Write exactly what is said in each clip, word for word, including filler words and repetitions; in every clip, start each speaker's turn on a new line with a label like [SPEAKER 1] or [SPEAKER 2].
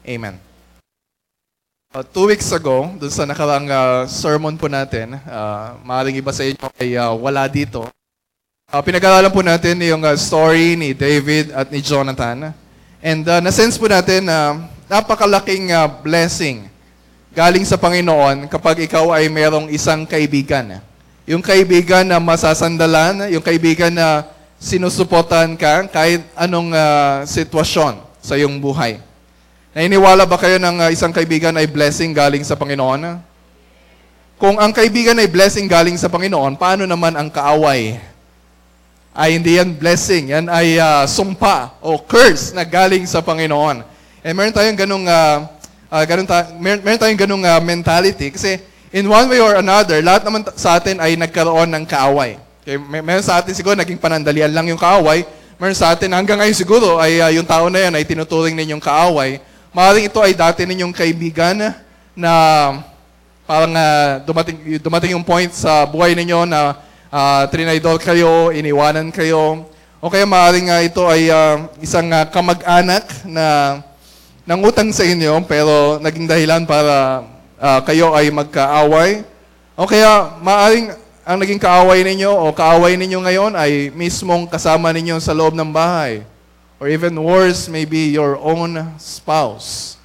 [SPEAKER 1] Amen. Uh, two weeks ago, dun sa nakaraang uh, sermon po natin, uh, maaaring iba sa inyo ay uh, wala dito. Uh, pinag-aralan po natin yung uh, story ni David at ni Jonathan. And uh, na-sense po natin na uh, napakalaking uh, blessing galing sa Panginoon kapag ikaw ay merong isang kaibigan. Yung kaibigan na masasandalan, yung kaibigan na sinusuportahan ka kahit anong uh, sitwasyon sa iyong buhay. Nainiwala ba kayo ng uh, isang kaibigan ay blessing galing sa Panginoon? Kung ang kaibigan ay blessing galing sa Panginoon, paano naman ang kaaway? Ay hindi yan blessing, yan ay uh, sumpa o curse na galing sa Panginoon. Eh meron tayong ganung uh, uh, ganun ta- mer- meron tayong ganung uh, mentality kasi in one way or another, lahat naman t- sa atin ay nagkaroon ng kaaway. Okay, may- meron sa atin siguro naging panandalian lang yung kaaway. Meron sa atin hanggang ngayon siguro ay uh, yung tao na yan ay tinuturing ninyong kaaway. Maaaring ito ay dati ninyong kaibigan na parang uh, dumating, dumating yung point sa buhay ninyo na uh, trinaydor kayo, iniwanan kayo. O kaya maaaring uh, ito ay uh, isang uh, kamag-anak na nangutang sa inyo pero naging dahilan para uh, kayo ay magkaaway. O kaya maaaring ang naging kaaway ninyo o kaaway ninyo ngayon ay mismong kasama ninyo sa loob ng bahay. Or even worse, maybe your own spouse.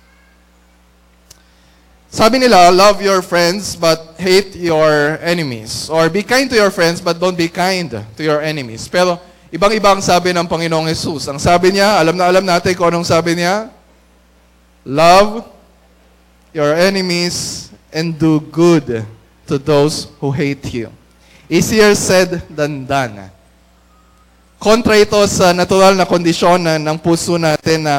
[SPEAKER 1] Sabi nila, love your friends but hate your enemies. Or be kind to your friends but don't be kind to your enemies. Pero ibang-iba ang sabi ng Panginoong Jesus. Ang sabi niya, alam na alam natin kung anong sabi niya. Love your enemies and do good to those who hate you. Easier said than done. Kontra ito sa natural na kondisyon na, ng puso natin na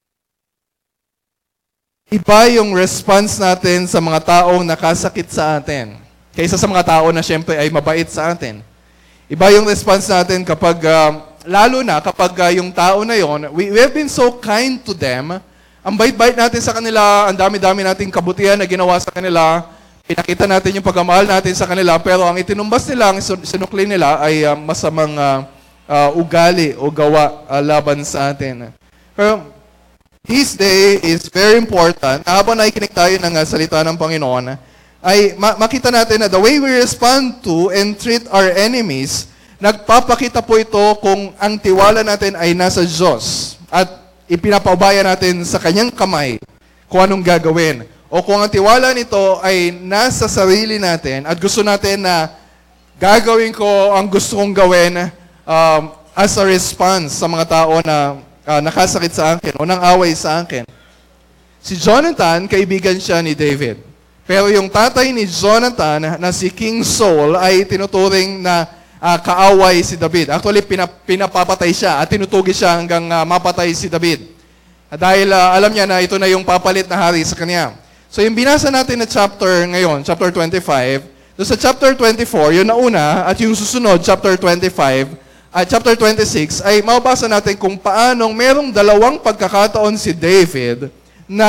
[SPEAKER 1] iba yung response natin sa mga taong nakasakit sa atin kaysa sa mga tao na syempre ay mabait sa atin. Iba yung response natin kapag, uh, lalo na kapag uh, yung tao na yon, we, we have been so kind to them, ang bait-bait natin sa kanila, ang dami-dami nating kabutihan na ginawa sa kanila, pinakita natin yung pagmamahal natin sa kanila, pero ang itinumbas nila, ang sinukli nila ay uh, masamang uh, Uh, ugali o gawa uh, laban sa atin. Pero this day is very important. Habang nakikinig tayo ng uh, salita ng Panginoon, ay ma- makita natin na the way we respond to and treat our enemies, nagpapakita po ito kung ang tiwala natin ay nasa Diyos at ipinapaubaya natin sa Kanyang kamay kung anong gagawin. O kung ang tiwala nito ay nasa sarili natin at gusto natin na gagawin ko ang gusto kong gawin Um, as a response sa mga tao na uh, nakasakit sa akin o nang away sa akin. Si Jonathan, kaibigan siya ni David. Pero yung tatay ni Jonathan na si King Saul ay tinuturing na uh, kaaway si David. Actually, pinap- pinapapatay siya at tinutugis siya hanggang uh, mapatay si David. Uh, dahil uh, alam niya na ito na yung papalit na hari sa kanya. So yung binasa natin na chapter ngayon, chapter twenty-five, doon sa chapter twenty-four, yun na una, at yung susunod, chapter twenty-five, at chapter twenty-six, ay mababasa natin kung paanong merong dalawang pagkakataon si David na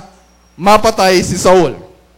[SPEAKER 1] mapatay si Saul.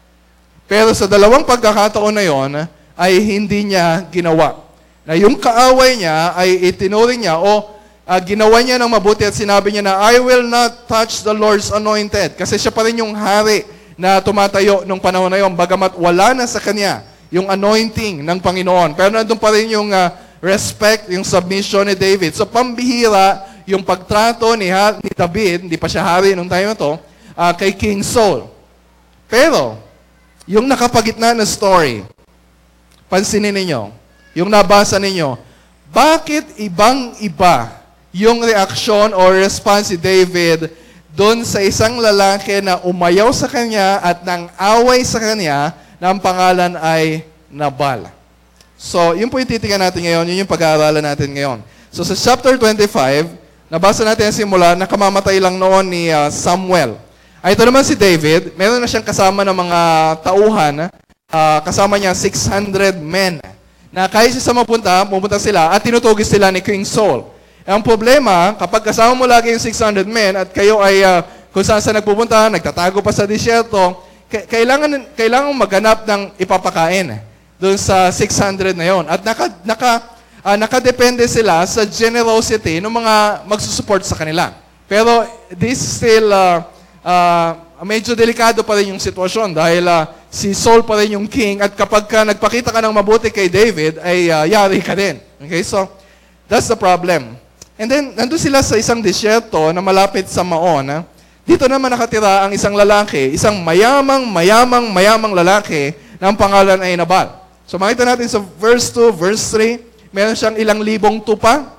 [SPEAKER 1] Pero sa dalawang pagkakataon na yon ay hindi niya ginawa. Na yung kaaway niya ay itinuring niya o uh, ginawa niya ng mabuti at sinabi niya na, I will not touch the Lord's anointed. Kasi siya pa rin yung hari na tumatayo nung panahon na yon, bagamat wala na sa kanya yung anointing ng Panginoon. Pero nandun pa rin yung uh, respect, yung submission ni David. So, pambihira yung pagtrato ni, ha- ni David, hindi pa siya hari nung time na to, uh, kay King Saul. Pero, yung nakapagitna na story, pansinin ninyo, yung nabasa ninyo, bakit ibang-iba yung reaksyon or response ni David doon sa isang lalaki na umayaw sa kanya at nang away sa kanya na ang pangalan ay Nabal? So, yun po yung titingnan natin ngayon, yun yung pag-aaralan natin ngayon. So, sa chapter twenty-five, nabasa natin ang simula, nakamamatay lang noon ni uh, Samuel. Ay, ito naman si David, meron na siyang kasama ng mga tauhan, uh, kasama niya six hundred men, na kahit siya mapunta, pupunta sila, at tinutugis sila ni King Saul. Ang problema, kapag kasama mo lagi yung six hundred men, at kayo ay uh, kung saan saan nagpupunta, nagtatago pa sa disyerto, k- kailangan, kailangan maghanap ng ipapakain doon sa six hundred na yon. At naka, naka, uh, nakadepende sila sa generosity ng mga magsusupport sa kanila. Pero this still uh, uh, medyo delikado pa rin yung sitwasyon dahil uh, si Saul pa rin yung king at kapag ka nagpakita ka ng mabuti kay David, ay uh, yari ka din. Okay, so that's the problem. And then, nandun sila sa isang disyerto na malapit sa Maon. Ha? Dito naman nakatira ang isang lalaki, isang mayamang, mayamang, mayamang lalaki na ang pangalan ay Nabal. So makita natin sa verse two, verse three, meron siyang ilang libong tupa?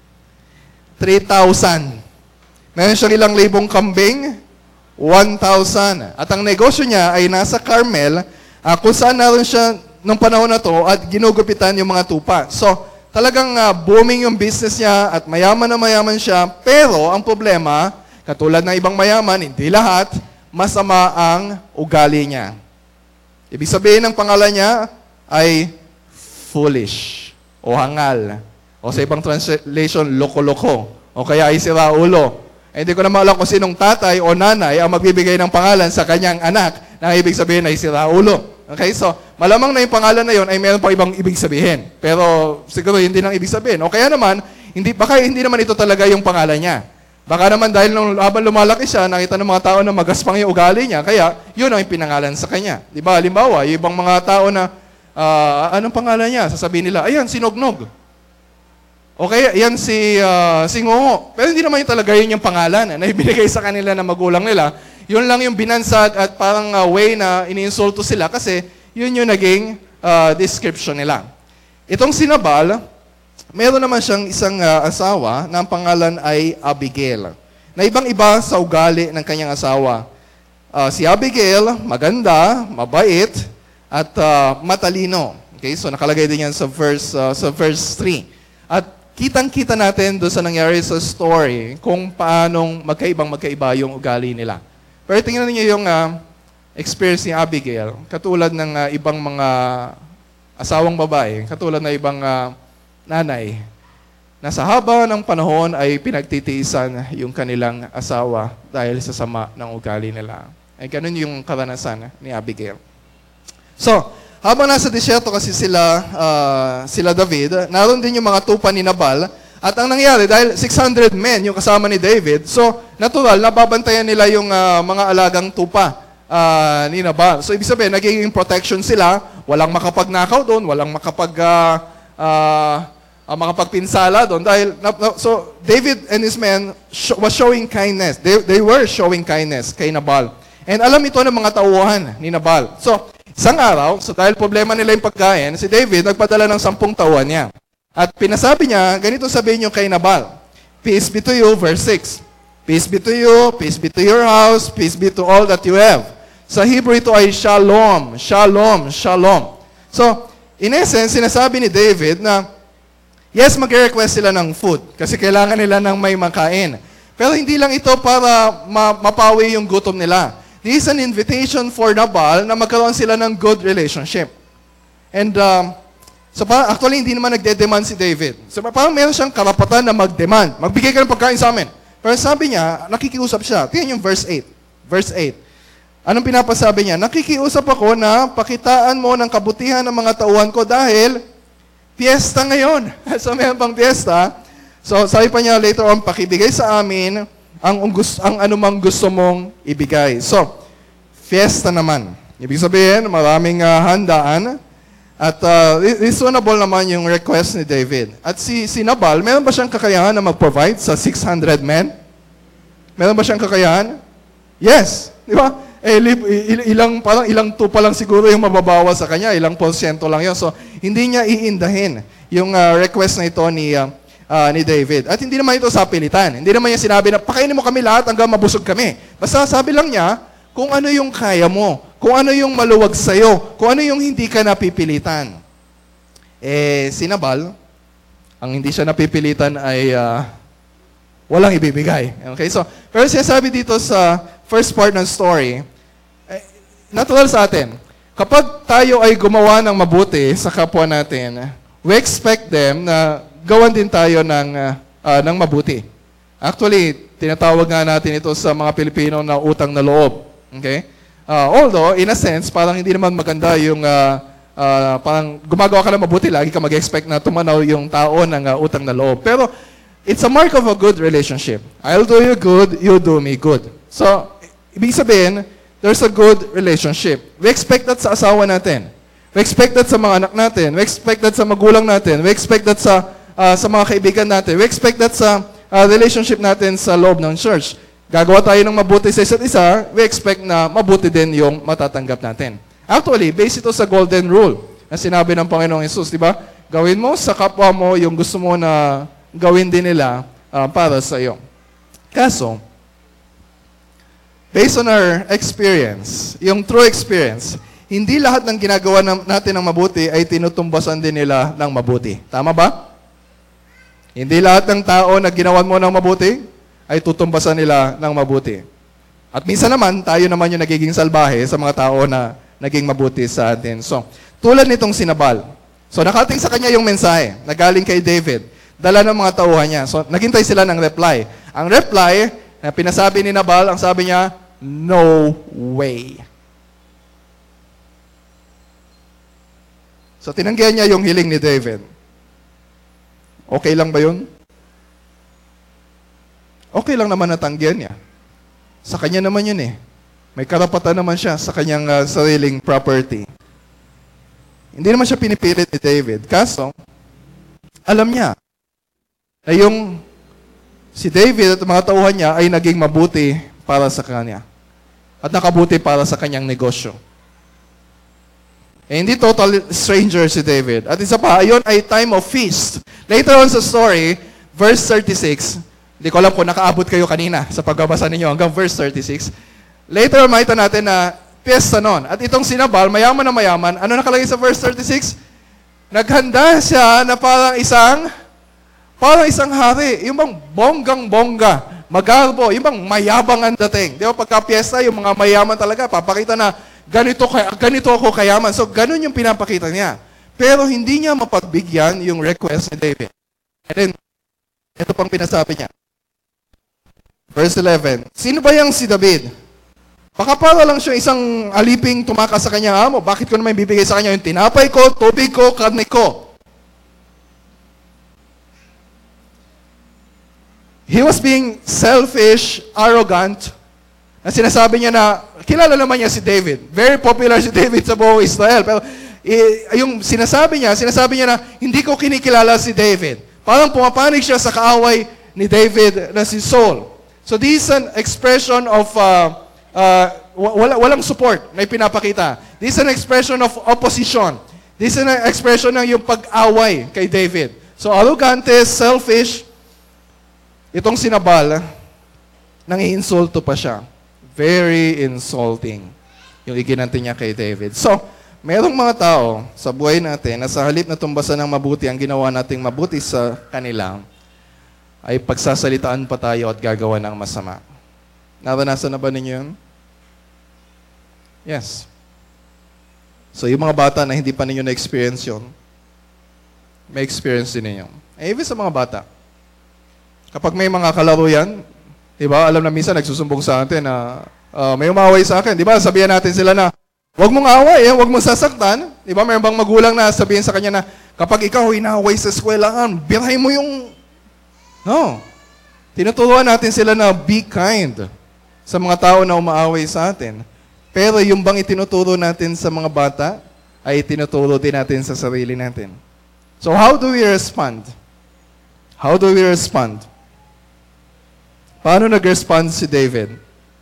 [SPEAKER 1] three thousand. Meron siyang ilang libong kambing? one thousand. At ang negosyo niya ay nasa Carmel, uh, kung saan naroon siya nung panahon na to at ginugupitan yung mga tupa. So, talagang uh, booming yung business niya at mayaman na mayaman siya. Pero, ang problema, katulad ng ibang mayaman, hindi lahat, masama ang ugali niya. Ibig sabihin ng pangalan niya ay foolish o hangal. O sa ibang translation, loko-loko. O kaya ay siraulo. Eh, hindi ko na maalam kung sinong tatay o nanay ang magbibigay ng pangalan sa kanyang anak na ibig sabihin ay siraulo. Okay, so malamang na yung pangalan na yon ay meron pa ibang ibig sabihin. Pero siguro hindi nang ibig sabihin. O kaya naman, hindi, baka hindi naman ito talaga yung pangalan niya. Baka naman dahil nung habang lumalaki siya, nakita ng mga tao na magaspang yung ugali niya, kaya yun ang pinangalan sa kanya. Di ba? Halimbawa, yung ibang mga tao na, uh, anong pangalan niya? Sasabihin nila, ayan, si Nognog. Okay, yan si, uh, si Ngongo. Pero hindi naman yung talaga yun yung pangalan na ibinigay sa kanila ng magulang nila. Yun lang yung binansag at parang uh, way na iniinsulto sila kasi yun yung naging uh, description nila. Itong si Nabal, meron naman siyang isang uh, asawa na ang pangalan ay Abigail. Na ibang-iba sa ugali ng kanyang asawa. Uh, si Abigail, maganda, mabait, at uh, matalino. Okay, so nakalagay din yan sa verse, uh, sa verse three. At kitang-kita natin doon sa nangyari sa story kung paanong magkaibang magkaiba yung ugali nila. Pero tingnan niyo yung uh, experience ni Abigail, katulad ng uh, ibang mga asawang babae, katulad ng ibang uh, nanay, na sa haba ng panahon ay pinagtitiisan yung kanilang asawa dahil sa sama ng ugali nila. Ay ganun yung karanasan ni Abigail. So, habang nasa disyerto kasi sila, uh, sila David, naroon din yung mga tupa ni Nabal. At ang nangyari, dahil six hundred men yung kasama ni David, so natural, nababantayan nila yung uh, mga alagang tupa uh, ni Nabal. So ibig sabihin, nagiging protection sila, walang makapagnakaw doon, walang makapag, uh, uh, uh, makapagpinsala doon. Dahil, na, na, so David and his men sh- was showing kindness. They, they were showing kindness kay Nabal. And alam ito ng mga tauhan ni Nabal. So, isang araw, so dahil problema nila yung pagkain, si David nagpadala ng sampung tauhan niya. At pinasabi niya, ganito sabihin niyo kay Nabal, peace be to you, verse six. Peace be to you, peace be to your house, peace be to all that you have. Sa Hebrew ito ay shalom, shalom, shalom. So, in essence, sinasabi ni David na, yes, mag-request sila ng food, kasi kailangan nila ng may makain. Pero hindi lang ito para ma- mapawi yung gutom nila. This is an invitation for Nabal na magkaroon sila ng good relationship. And, um, so parang, actually, hindi naman nagde-demand si David. So parang meron siyang karapatan na mag-demand. Magbigay ka ng pagkain sa amin. Pero sabi niya, nakikiusap siya. Tingnan yung verse eight. Verse eight. Anong pinapasabi niya? Nakikiusap ako na pakitaan mo ng kabutihan ng mga tauhan ko dahil fiesta ngayon. So meron pang fiesta. So sabi pa niya later on, pakibigay sa amin ang, ang anumang gusto mong ibigay. So, fiesta naman. Ibig sabihin, maraming uh, handaan. At uh, reasonable naman yung request ni David. At si, si Nabal, meron ba siyang kakayahan na mag-provide sa six hundred men? Meron ba siyang kakayahan? Yes. Di ba? Eh, ilang, parang ilang tupa lang siguro yung mababawa sa kanya. Ilang porsyento lang yun. So, hindi niya iindahin yung uh, request na ito ni... Uh, Uh, ni David. At hindi naman ito sa pilitan. Hindi naman niya sinabi na, pakainin mo kami lahat hanggang mabusog kami. Basta sabi lang niya, kung ano yung kaya mo, kung ano yung maluwag sa'yo, kung ano yung hindi ka napipilitan. Eh, si Nabal, ang hindi siya napipilitan ay uh, walang ibibigay. Okay? So, pero sinasabi dito sa first part ng story, eh, natural sa atin, kapag tayo ay gumawa ng mabuti sa kapwa natin, we expect them na gawan din tayo ng, uh, uh, ng mabuti. Actually, tinatawag nga natin ito sa mga Pilipino na utang na loob. Okay? Uh, although, in a sense, parang hindi naman maganda yung uh, uh, parang gumagawa ka ng mabuti, lagi ka mag-expect na tumanaw yung tao ng uh, utang na loob. Pero, it's a mark of a good relationship. I'll do you good, you do me good. So, ibig sabihin, there's a good relationship. We expect that sa asawa natin. We expect that sa mga anak natin. We expect that sa magulang natin. We expect that sa uh, sa mga kaibigan natin. We expect that sa uh, relationship natin sa loob ng church. Gagawa tayo ng mabuti sa isa't isa, we expect na mabuti din yung matatanggap natin. Actually, based ito sa golden rule na sinabi ng Panginoong Hesus, di ba? Gawin mo sa kapwa mo yung gusto mo na gawin din nila uh, para sa iyo. Kaso, based on our experience, yung true experience, hindi lahat ng ginagawa natin ng mabuti ay tinutumbasan din nila ng mabuti. Tama ba? Hindi lahat ng tao na ginawan mo ng mabuti ay tutumbasan nila ng mabuti. At minsan naman, tayo naman yung nagiging salbahe sa mga tao na naging mabuti sa atin. So, tulad nitong si Nabal. So, nakating sa kanya yung mensahe na galing kay David. Dala ng mga tauhan niya. So, naghintay sila ng reply. Ang reply, na pinasabi ni Nabal, ang sabi niya, no way. So, tinanggihan niya yung hiling ni David. Okay lang ba yun? Okay lang naman natanggihan niya. Sa kanya naman yun eh. May karapatan naman siya sa kanyang uh, sariling property. Hindi naman siya pinipilit ni David. Kaso, alam niya na yung si David at mga tauhan niya ay naging mabuti para sa kanya. At nakabuti para sa kanyang negosyo. Eh, hindi total stranger si David. At isa pa, ayon ay time of feast. Later on sa story, verse thirty-six, hindi ko alam kung nakaabot kayo kanina sa pagbabasa ninyo hanggang verse thirty-six. Later on, makita natin na piyesta nun. At itong si Nabal, mayaman na mayaman, ano nakalagay sa verse thirty-six? Naghanda siya na parang isang, parang isang hari. Yung bang bonggang-bongga, magarbo, yung bang mayabang ang dating. Di ba, pagka piyesta, yung mga mayaman talaga, papakita na, ganito, ganito ako kayaman. So, ganun yung pinapakita niya. Pero hindi niya mapagbigyan yung request ni David. And then, ito pang pinasabi niya. Verse eleven. Sino ba yung si David? Baka para lang siya isang aliping tumakas sa kanyang amo. Bakit ko naman bibigay sa kanya yung tinapay ko, tubig ko, karne ko? He was being selfish, arrogant, na sinasabi niya na, kilala naman niya si David. Very popular si David sa buong Israel. Pero eh, yung sinasabi niya, sinasabi niya na, hindi ko kinikilala si David. Parang pumapanig siya sa kaaway ni David na si Saul. So this is an expression of, uh, uh, wala, walang support na ipinapakita. This is an expression of opposition. This is an expression ng yung pag-away kay David. So arrogante, selfish, itong sinabal, nangiinsulto pa siya. Very insulting yung iginanti niya kay David. So, merong mga tao sa buhay natin na sa halip na tumbasan ng mabuti, ang ginawa nating mabuti sa kanila, ay pagsasalitaan pa tayo at gagawa ng masama. Naranasan na ba ninyo yun? Yes. So, yung mga bata na hindi pa ninyo na-experience yun, may experience din ninyo. Eh, even sa mga bata, kapag may mga kalaro yan, diba? Alam na minsan nagsusumbong sa atin na uh, may umaway sa akin. Diba? Sabihan natin sila na, huwag mong away, eh, huwag mong sasaktan. Diba? Mayroon bang magulang na sabihin sa kanya na, kapag ikaw inaaway sa eskwelahan, birahin mo yung... No. Tinuturuan natin sila na be kind sa mga tao na umaaway sa atin. Pero yung bang itinuturo natin sa mga bata, ay itinuturo din natin sa sarili natin. So how do we respond? How do we respond? Paano nag-respond si David?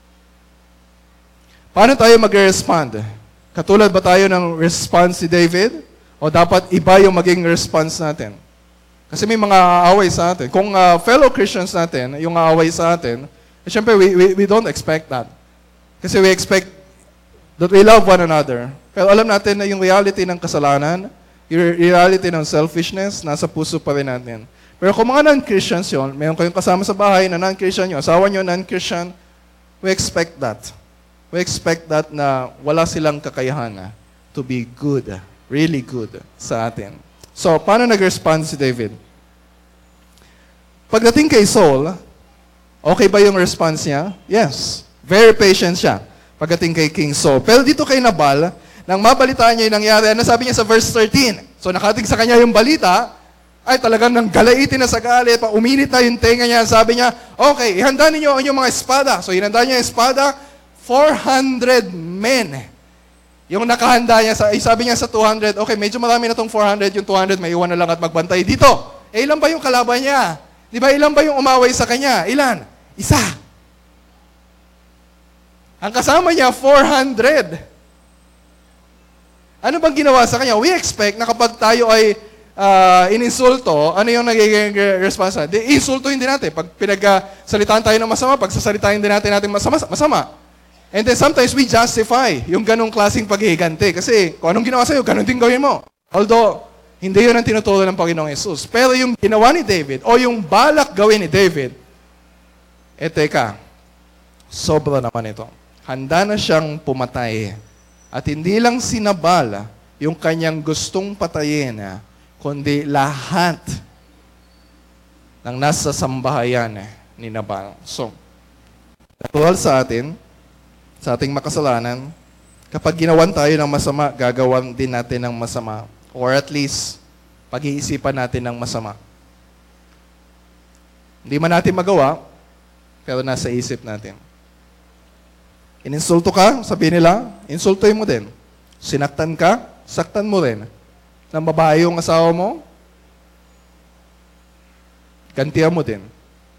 [SPEAKER 1] Paano tayo mag-respond? Katulad ba tayo ng response si David? O dapat iba yung maging response natin? Kasi may mga away sa atin. Kung uh, fellow Christians natin, yung away sa atin, eh, syempre we, we, we don't expect that. Kasi we expect that we love one another. Pero alam natin na yung reality ng kasalanan, yung reality ng selfishness, nasa puso pa rin natin. Pero kung mga non-Christians yun, mayroon kayong kasama sa bahay na non-Christian yun, asawa nyo non-Christian, we expect that. We expect that na wala silang kakayahan na to be good, really good sa atin. So, paano nag-respond si David? Pagdating kay Saul, okay ba yung response niya? Yes. Very patient siya pagdating kay King Saul. Pero dito kay Nabal, nang mabalitaan niya yung nangyari, ano sabi niya sa verse thirteen? So, nakating sa kanya yung balita, ay talagang nang galaitin na sa galit, pa uminit na yung tenga niya, sabi niya, okay, ihanda ninyo ang inyong mga espada. So, hinanda niya yung espada, four hundred men. Yung nakahanda niya, sa, eh, sabi niya sa two hundred, okay, medyo marami na tong four hundred, yung two hundred, may iwan na lang at magbantay dito. Eh, ilan ba yung kalaban niya? Di ba, ilan ba yung umaway sa kanya? Ilan? Isa. Ang kasama niya, four hundred. Ano bang ginawa sa kanya? We expect na kapag tayo ay uh, ininsulto, ano yung nagiging response? Di, insultuhin din natin. Pag pinag-salitaan tayo ng masama, pag sasalitaan din natin natin masama, masama. And then sometimes we justify yung ganong klaseng paghihiganti. Kasi kung anong ginawa sa'yo, ganon din gawin mo. Although, hindi yun ang tinuturo ng Panginoong Yesus. Pero yung ginawa ni David, o yung balak gawin ni David, eh teka, sobra naman ito. Handa na siyang pumatay. At hindi lang si Nabal yung kanyang gustong patayin, kundi lahat ng nasa sambahayan ni Nabal. So, natural sa atin, sa ating makasalanan, kapag ginawan tayo ng masama, gagawan din natin ng masama. Or at least, pag-iisipan natin ng masama. Hindi man natin magawa, pero nasa isip natin. Ininsulto ka, sabi nila, insultuin mo din. Sinaktan ka, saktan mo rin. Nang babae yung asawa mo, gantihan mo din.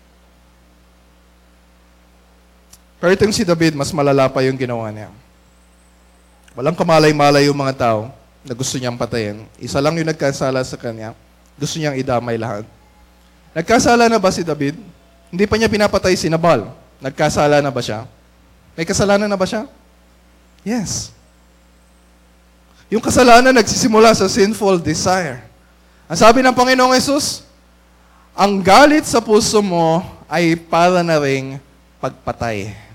[SPEAKER 1] Pero itong si David, mas malala pa yung ginawa niya. Walang kamalay-malay yung mga tao na gusto niyang patayin. Isa lang yung nagkasala sa kanya. Gusto niyang idamay lahat. Nagkasala na ba si David? Hindi pa niya pinapatay si Nabal. Nagkasala na ba siya? May kasalanan na ba siya? Yes. Yung kasalanan nagsisimula sa sinful desire. Ang sabi ng Panginoong Yesus, ang galit sa puso mo ay para na ring pagpatay.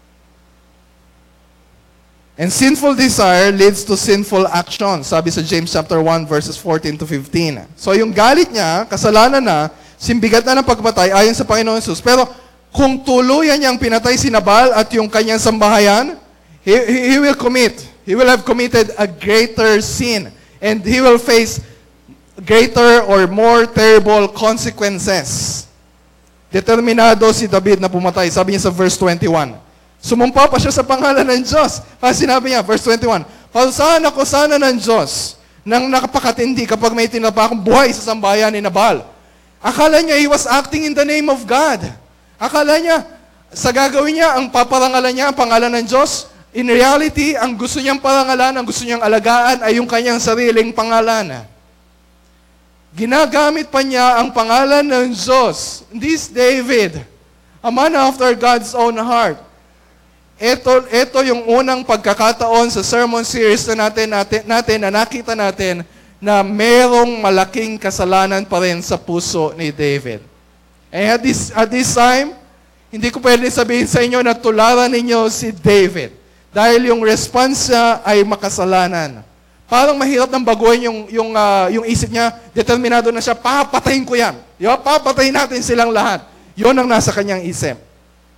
[SPEAKER 1] And sinful desire leads to sinful action. Sabi sa James chapter one, verses fourteen to fifteen. So yung galit niya, kasalanan na, simbigat na ng pagpatay ayon sa Panginoon Jesus. Pero kung tuluyan niyang pinatay si Nabal at yung kanyang sambahayan, he, he, he will commit. He will have committed a greater sin. And he will face greater or more terrible consequences. Determinado si David na pumatay. Sabi niya sa verse twenty-one. Sumumpa pa siya sa pangalan ng Diyos. Kasi sinabi niya, verse twenty-one, parusahan ako sana ng Diyos nang nakapakatindi kapag may tinapa akong buhay sa sambahayan ni Nabal. Akala niya he was acting in the name of God. Akala niya, sa gagawin niya, ang paparangalan niya, ang pangalan ng Diyos. In reality, ang gusto niyang parangalan, ang gusto niyang alagaan ay yung kanyang sariling pangalan. Ginagamit pa niya ang pangalan ng Diyos. This David, a man after God's own heart. Ito, ito yung unang pagkakataon sa sermon series na natin, natin, natin na nakita natin na merong malaking kasalanan pa rin sa puso ni David. And at this, at this time, hindi ko pwede sabihin sa inyo na tularan ninyo si David dahil yung response niya ay makasalanan. Parang mahirap nang baguhin yung, yung, uh, yung isip niya, determinado na siya, papatayin ko yan. Yo, papatayin natin silang lahat. Yun ang nasa kanyang isip.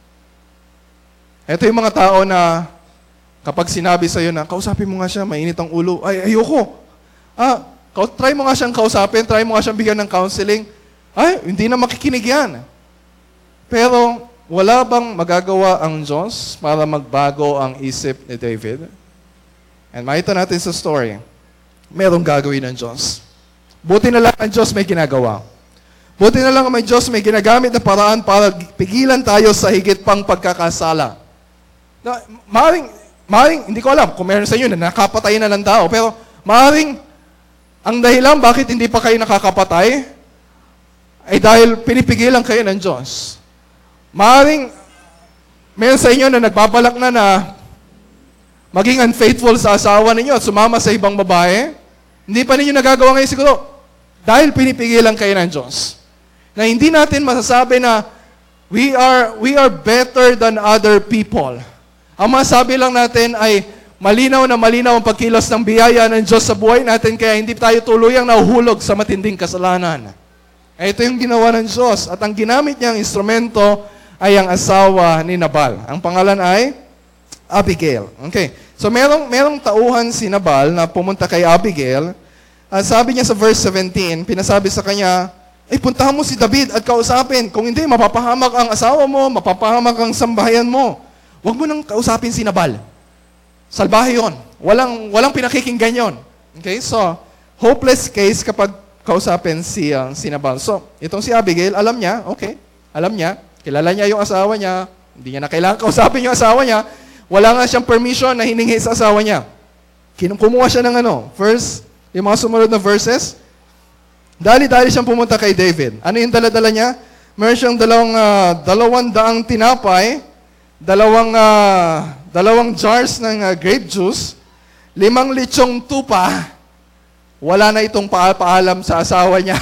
[SPEAKER 1] Ito yung mga tao na kapag sinabi sa'yo na, kausapin mo nga siya, mainit ang ulo. Ay, ayoko. Ah, try mo nga siyang kausapin, try mo nga siyang bigyan ng counseling. Ay, hindi na makikinig yan. Pero, wala bang magagawa ang Diyos para magbago ang isip ni David? And makita natin sa story, merong gagawin ng Diyos. Buti na lang ang Diyos may ginagawa. Buti na lang ang may Diyos may ginagamit na paraan para pigilan tayo sa higit pang pagkakasala. Na, maaaring, maaaring, hindi ko alam kung meron sa inyo na nakapatay na ng tao, pero maaaring, ang dahilan bakit hindi pa kayo nakakapatay, ay dahil pinipigilan kayo ng Diyos. Maaaring, meron sa inyo na nagbabalak na na maging unfaithful sa asawa ninyo at sumama sa ibang babae, hindi pa ninyo nagagawa ngayon siguro, dahil pinipigilan kayo ng Diyos. Na hindi natin masasabi na we are, we are better than other people. Ang masabi lang natin ay malinaw na malinaw ang pagkilos ng biyaya ng Diyos sa buhay natin kaya hindi tayo tuluyang nahuhulog sa matinding kasalanan. Ito yung ginawa ng Diyos at ang ginamit niyang instrumento ay ang asawa ni Nabal. Ang pangalan ay Abigail. Okay. So merong, merong tauhan si Nabal na pumunta kay Abigail. Uh, sabi niya sa verse seventeen, pinasabi sa kanya, ay puntahan mo si David at kausapin. Kung hindi, mapapahamak ang asawa mo, mapapahamak ang sambahayan mo. Huwag mo nang kausapin si Nabal. Salbahe yun. Walang, walang pinakikinggan yun. Okay? So, hopeless case kapag kausapin si, uh, si Nabal. So, itong si Abigail, alam niya, okay, alam niya, kilala niya yung asawa niya, hindi niya na kailangan kausapin yung asawa niya, wala nga siyang permission na hiningi sa asawa niya. Kumuha siya ng ano, first, yung mga sumunod na verses, dali-dali siyang pumunta kay David. Ano yung dala-dala niya? Meron siyang dalawang, uh, dalawang daang tinapay, dalawang, uh, dalawang jars ng uh, grape juice, limang litsong tupa, wala na itong paalam sa asawa niya.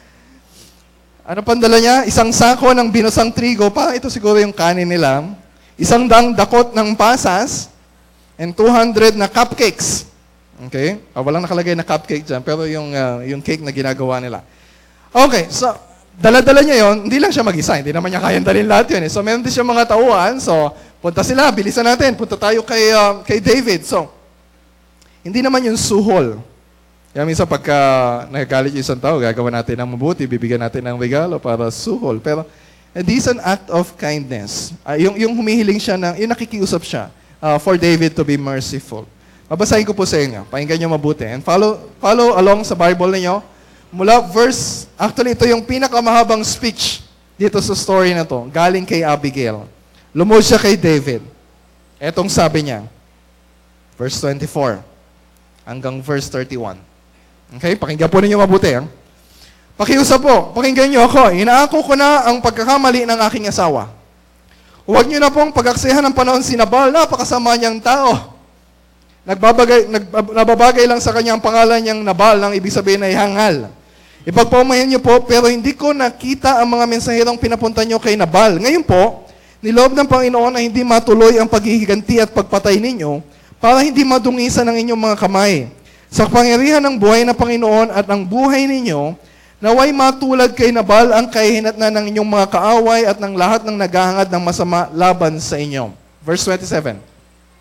[SPEAKER 1] Ano pang dala niya? Isang sako ng binusang trigo, parang ito siguro yung kanin nila, isang daang dakot ng pasas, and two hundred na cupcakes. Okay? Ah, walang nakalagay na cupcake dyan, pero yung, uh, yung cake na ginagawa nila. Okay, so, dala-dala niya yon, hindi lang siya mag-isa, hindi naman niya kayang dalhin lahat yun. Eh. So, meron din siya mga tauhan, so, punta sila, bilisan natin, punta tayo kay, uh, kay David. So, hindi naman yung suhol. Kaya minsan pagka nagagalit yung isang tao, gagawa natin ng mabuti, bibigyan natin ng regalo para suhol. Pero, a decent act of kindness. Uh, yung, yung humihiling siya, ng, yung nakikiusap siya uh, for David to be merciful. Babasahin ko po sa inyo. Pakinggan nyo mabuti. And follow, follow along sa Bible ninyo. Mula verse, actually ito yung pinakamahabang speech dito sa story na to, galing kay Abigail. Lumuhod siya kay David. Etong sabi niya, verse twenty-four hanggang verse thirty-one. Okay, pakinggan po ninyo mabuti. Eh? Pakiusap po, pakinggan niyo ako. Inaako ko na ang pagkakamali ng aking asawa. Huwag niyo na pong pag-aksihan ng panahon si Nabal, napakasama niyang tao. Nagbabagay, nag, nababagay lang sa kanya ang pangalan niyang Nabal, nang ibig sabihin ay hangal. Ipagpaumayan niyo po, pero hindi ko nakita ang mga mensaherong pinapunta niyo kay Nabal. Ngayon po, niloob ng Panginoon na hindi matuloy ang paghihiganti at pagpatay ninyo para hindi madungisan ang inyong mga kamay. Sa pangyarihan ng buhay na Panginoon at ang buhay ninyo, naway matulad kay Nabal ang kahihinatnan ng inyong mga kaaway at ng lahat ng naghahangad ng masama laban sa inyo. Verse twenty-seven.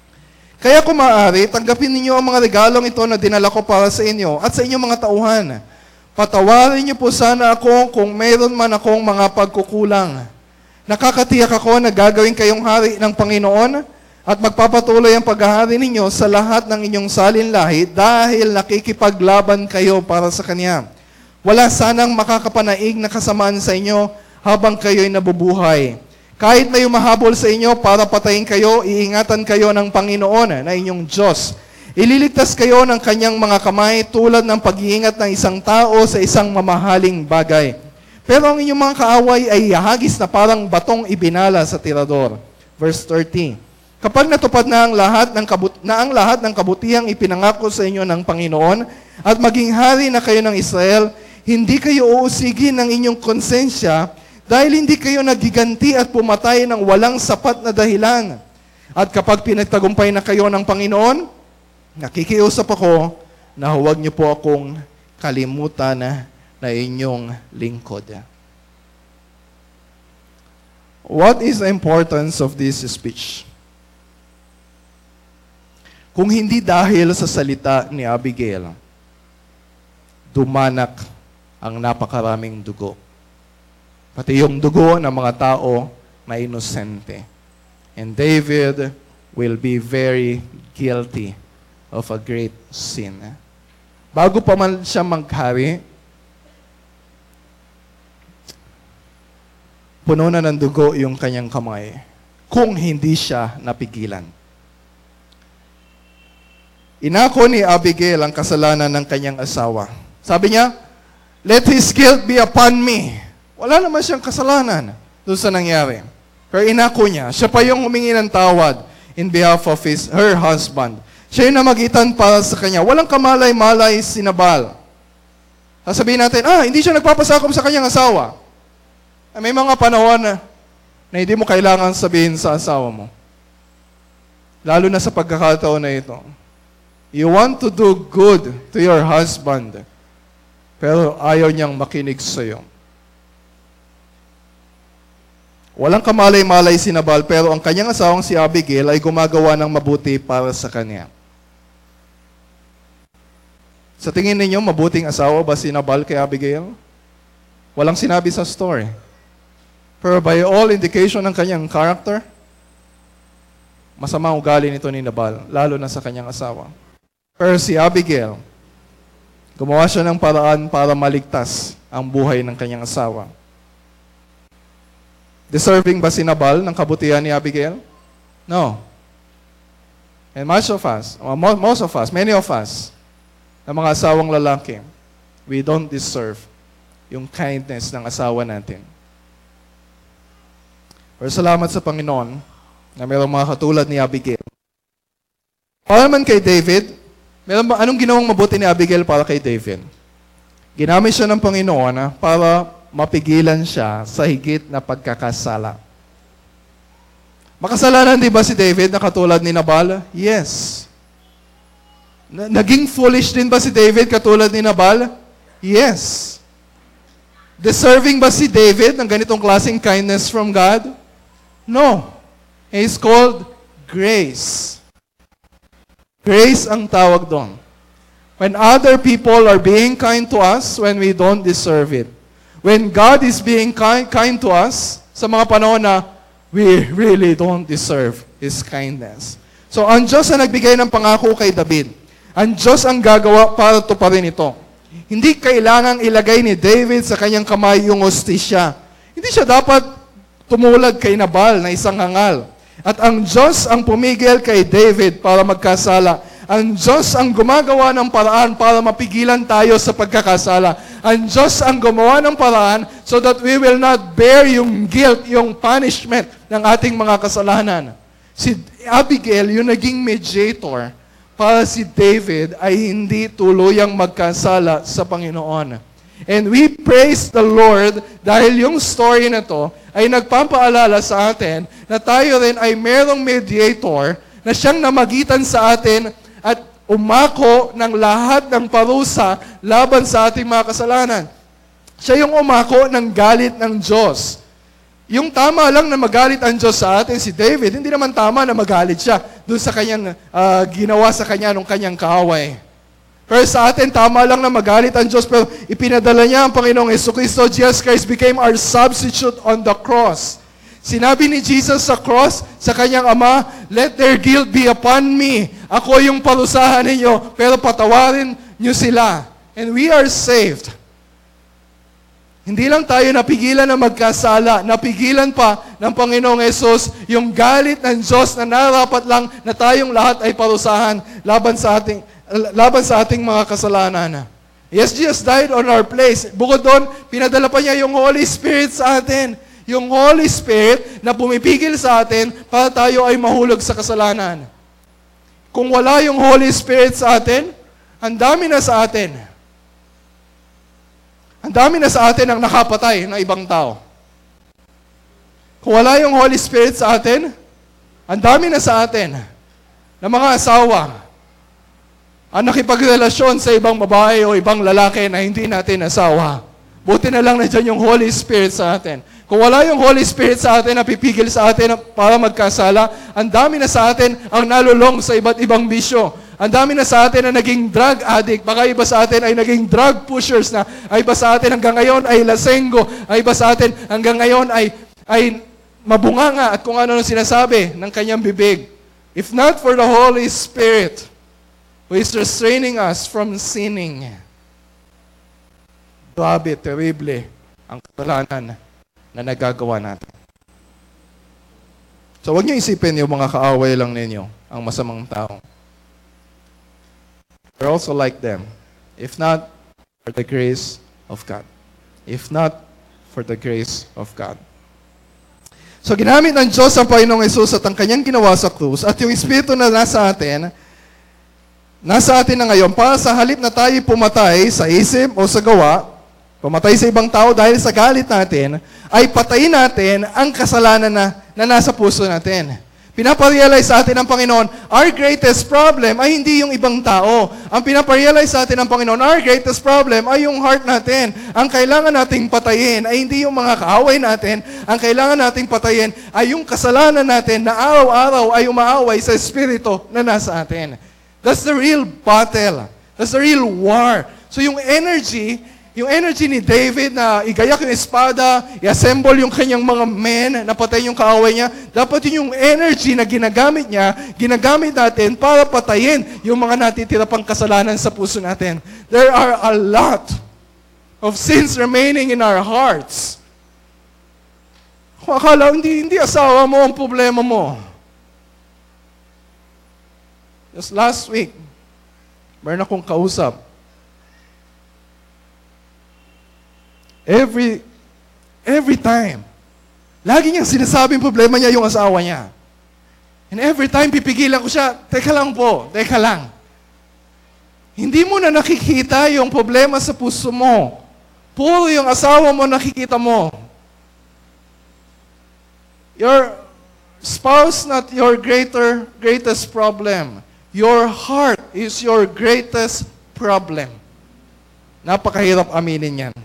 [SPEAKER 1] Kaya kung maaari, tanggapin ninyo ang mga regalong ito na dinala ko para sa inyo at sa inyong mga tauhan. Patawarin niyo po sana ako kung mayroon man akong mga pagkukulang. Nakakatiyak ako na gagawin kayong hari ng Panginoon at magpapatuloy ang paghahari ninyo sa lahat ng inyong salinlahi dahil nakikipaglaban kayo para sa Kanya. Wala sanang makakapanaig na kasamaan sa inyo habang kayo'y nabubuhay. Kahit may umahabol sa inyo para patayin kayo, iingatan kayo ng Panginoon na inyong Diyos. Ililigtas kayo ng kanyang mga kamay tulad ng pag-iingat ng isang tao sa isang mamahaling bagay. Pero ang inyong mga kaaway ay ihagis na parang batong ibinala sa tirador. Verse thirty. Kapag natupad na ang lahat ng kabut na ang lahat ng kabutihang ipinangako sa inyo ng Panginoon at maging hari na kayo ng Israel, hindi kayo uusigin ng inyong konsensya dahil hindi kayo nagiganti at pumatay ng walang sapat na dahilan. At kapag pinagtagumpay na kayo ng Panginoon, nakikiusap ako na huwag niyo po akong kalimutan na, na inyong lingkod. What is the importance of this speech? Kung hindi dahil sa salita ni Abigail, dumanak ang napakaraming dugo. Pati yung dugo ng mga tao na inosente. And David will be very guilty of a great sin. Bago pa man siya maghari, puno na ng dugo yung kanyang kamay kung hindi siya napigilan. Inako ni Abigail ang kasalanan ng kanyang asawa. Sabi niya, "Let his guilt be upon me." Wala naman siyang kasalanan doon sa nangyari. Pero inako niya, siya pa yung humingi ng tawad in behalf of his, her husband. Siya yung namagitan para sa kanya. Walang kamalay-malay si Nabal. Sasabihin natin, ah, hindi siya nagpapasakop sa kanyang asawa. May mga panahon na, na hindi mo kailangan sabihin sa asawa mo. Lalo na sa pagkakataon na ito. You want to do good to your husband, pero ayaw niyang makinig sa iyo. Walang kamalay-malay si Nabal, pero ang kanyang asawang si Abigail ay gumagawa ng mabuti para sa kanya. Sa tingin ninyo, mabuting asawa ba si Nabal kay Abigail? Walang sinabi sa story. Pero by all indication ng kanyang character, masama ugali nito ni Nabal, lalo na sa kanyang asawa. Pero si Abigail, gumawa siya ng paraan para maligtas ang buhay ng kanyang asawa. Deserving ba si Nabal ng kabutihan ni Abigail? No. And much of us, or most of us, many of us, na mga asawang lalaki, we don't deserve yung kindness ng asawa natin. Pero salamat sa Panginoon na mayroong mga katulad ni Abigail. Para naman kay David, meron ba, anong ginawang mabuti ni Abigail para kay David? Ginamit siya ng Panginoon na para mapigilan siya sa higit na pagkakasala. Makasalanan di ba si David na katulad ni Nabal? Yes. Naging foolish din ba si David katulad ni Nabal? Yes. Deserving ba si David ng ganitong klaseng kindness from God? No. It's called grace. Grace ang tawag doon. When other people are being kind to us when we don't deserve it. When God is being kind, kind to us sa mga panahon na we really don't deserve His kindness. So, ang Diyos ang nagbigay ng pangako kay David. Ang Diyos ang gagawa para tuparin ito. Hindi kailangang ilagay ni David sa kanyang kamay yung hostisya. Hindi siya dapat tumulad kay Nabal na isang hangal. At ang Diyos ang pumigil kay David para magkasala. Ang Diyos ang gumagawa ng paraan para mapigilan tayo sa pagkakasala. Ang Diyos ang gumawa ng paraan so that we will not bear yung guilt, yung punishment ng ating mga kasalanan. Si Abigail, yung naging mediator para si David ay hindi tuluyang magkasala sa Panginoon. And we praise the Lord dahil yung story na to ay nagpapaalala sa atin na tayo rin ay merong mediator na siyang namagitan sa atin at umako ng lahat ng parusa laban sa ating mga kasalanan. Siya yung umako ng galit ng Diyos. Yung tama lang na magalit ang Diyos sa atin, si David, hindi naman tama na magalit siya doon sa kanyang uh, ginawa sa kanya nung kanyang kaaway. Pero sa atin, tama lang na magalit ang Diyos, pero ipinadala niya ang Panginoong Jesucristo. Jesus Christ became our substitute on the cross. Sinabi ni Jesus sa cross, sa kanyang Ama, let their guilt be upon me. Ako yung parusahan ninyo, pero patawarin niyo sila. And we are saved. Hindi lang tayo napigilan na magkasala, napigilan pa ng Panginoong Yesus yung galit ng Diyos na narapat lang na tayong lahat ay parusahan laban sa ating, laban sa ating mga kasalanan. Yes, Jesus died on our place. Bukod doon, pinadala pa niya yung Holy Spirit sa atin. Yung Holy Spirit na pumipigil sa atin para tayo ay mahulog sa kasalanan. Kung wala yung Holy Spirit sa atin, ang dami na sa atin. Ang dami na sa atin ang nakapatay ng ibang tao. Kung wala yung Holy Spirit sa atin, ang dami na sa atin na mga asawa ang nakipagrelasyon sa ibang babae o ibang lalaki na hindi natin asawa. Buti na lang na dyan yung Holy Spirit sa atin. Kung wala yung Holy Spirit sa atin na pipigil sa atin para magkasala, ang dami na sa atin ang nalulong sa iba't ibang bisyo. Ang dami na sa atin na naging drug addict. Baka iba sa atin ay naging drug pushers na. Ay iba sa atin hanggang ngayon ay lasenggo. Ay iba sa atin hanggang ngayon ay, ay mabunganga at kung ano nang sinasabi ng kanyang bibig. If not for the Holy Spirit who is restraining us from sinning. Grabe, terrible ang kasalanan na nagagawa natin. So huwag niyo isipin yung mga kaaway lang ninyo, ang masamang tao. We're also like them. If not for the grace of God. If not for the grace of God. So ginamit ng Diyos ang Panginoong Yesus at ang kanyang ginawa sa krus at yung Espiritu na nasa atin, nasa atin na ngayon, para sa halip na tayo pumatay sa isip o sa gawa, pumatay sa ibang tao dahil sa galit natin, ay patayin natin ang kasalanan na, na nasa puso natin. Pinaparealize sa atin ng Panginoon, our greatest problem ay hindi yung ibang tao. Ang pinaparealize sa atin ng Panginoon, our greatest problem ay yung heart natin. Ang kailangan nating patayin ay hindi yung mga kaaway natin. Ang kailangan nating patayin ay yung kasalanan natin na araw-araw ay umaaway sa Espiritu na nasa atin. That's the real battle. That's the real war. So yung energy yung energy ni David na igayak yung espada, i-assemble yung kanyang mga men, napatay yung kaaway niya, dapat yun yung energy na ginagamit niya, ginagamit natin para patayin yung mga natitira pang kasalanan sa puso natin. There are a lot of sins remaining in our hearts. Kung akala, hindi, hindi asawa mo ang problema mo. Just last week, meron akong kausap. Every, every time, lagi niyang sinasabing problema niya yung asawa niya. And every time, pipigilan ko siya, teka lang po, teka lang. Hindi mo na nakikita yung problema sa puso mo. Puro yung asawa mo nakikita mo. Your spouse not your greater, greatest problem. Your heart is your greatest problem. Napakahirap aminin yan.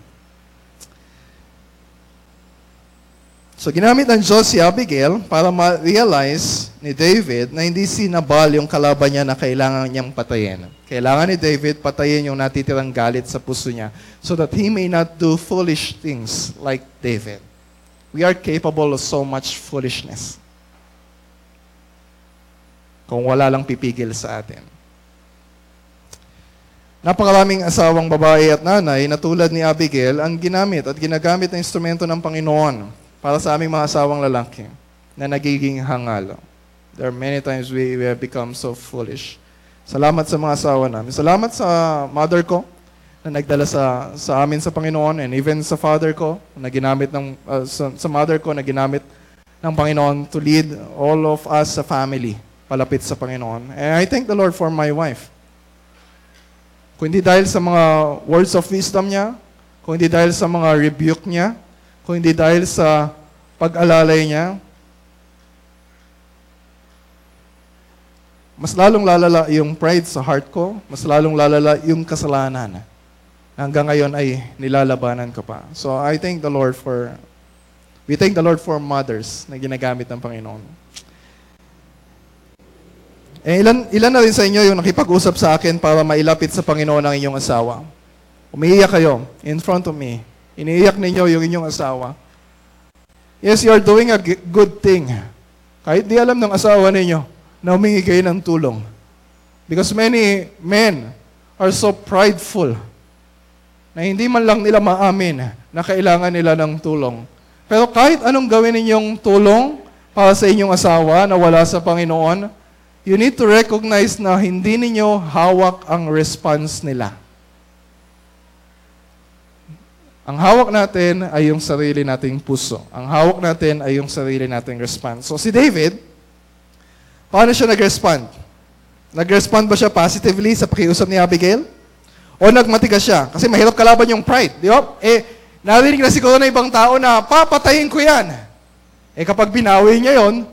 [SPEAKER 1] So ginamit ng Diyos si Abigail para ma-realize ni David na hindi sinabal yung kalaban niya na kailangan niyang patayin. Kailangan ni David patayin yung natitirang galit sa puso niya so that he may not do foolish things like David. We are capable of so much foolishness kung wala lang pipigil sa atin. Napakaraming asawang babae at nanay na tulad ni Abigail ang ginamit at ginagamit na instrumento ng Panginoon para sa aming mga asawang lalaki na nagiging hangal. There are many times we, we have become so foolish. Salamat sa mga asawa namin. Salamat sa mother ko na nagdala sa, sa amin sa Panginoon and even sa father ko na ginamit ng, uh, sa, sa mother ko na ginamit ng Panginoon to lead all of us sa family palapit sa Panginoon. And I thank the Lord for my wife. Kung hindi dahil sa mga words of wisdom niya, kung hindi dahil sa mga rebuke niya, kung hindi dahil sa pag-alalay niya, mas lalong lalala yung pride sa heart ko, mas lalong lalala yung kasalanan. Hanggang ngayon ay nilalabanan ko pa. So I thank the Lord for, we thank the Lord for mothers na ginagamit ng Panginoon. Eh, ilan, ilan na rin sa inyo yung nakipag-usap sa akin para mailapit sa Panginoon ang inyong asawa? Umiiyak kayo in front of me. Iniiyak ninyo yung inyong asawa. Yes, you are doing a good thing. Kahit di alam ng asawa ninyo na humingi kayo ng tulong. Because many men are so prideful na hindi man lang nila maamin na kailangan nila ng tulong. Pero kahit anong gawin ninyong tulong para sa inyong asawa na wala sa Panginoon, you need to recognize na hindi ninyo hawak ang response nila. Ang hawak natin ay yung sarili nating puso. Ang hawak natin ay yung sarili nating response. So si David, paano siya nag-respond? Nag-respond ba siya positively sa pakiusap ni Abigail? O nagmatigas siya? Kasi mahirap kalaban yung pride. Di ba? Eh, narinig na siguro na ibang tao na, papatayin ko yan. Eh kapag binawi niya yon,